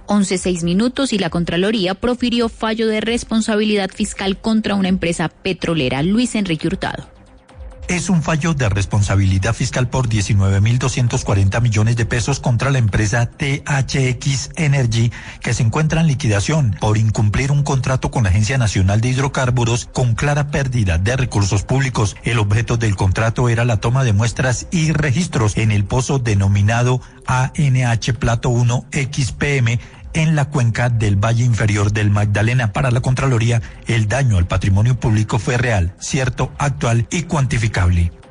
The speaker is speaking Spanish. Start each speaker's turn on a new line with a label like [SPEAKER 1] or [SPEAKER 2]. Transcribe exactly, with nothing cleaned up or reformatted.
[SPEAKER 1] once seis minutos y la Contraloría profirió fallo de responsabilidad fiscal contra una empresa petrolera. Luis Enrique Hurtado.
[SPEAKER 2] Es un fallo de responsabilidad fiscal por diecinueve mil doscientos cuarenta millones de pesos contra la empresa T H X Energy, que se encuentra en liquidación por incumplir un contrato con la Agencia Nacional de Hidrocarburos con clara pérdida de recursos públicos. El objeto del contrato era la toma de muestras y registros en el pozo denominado A N H Plato uno X P M en la cuenca del Valle Inferior del Magdalena. Para la Contraloría, el daño al patrimonio público fue real, cierto, actual y cuantificable.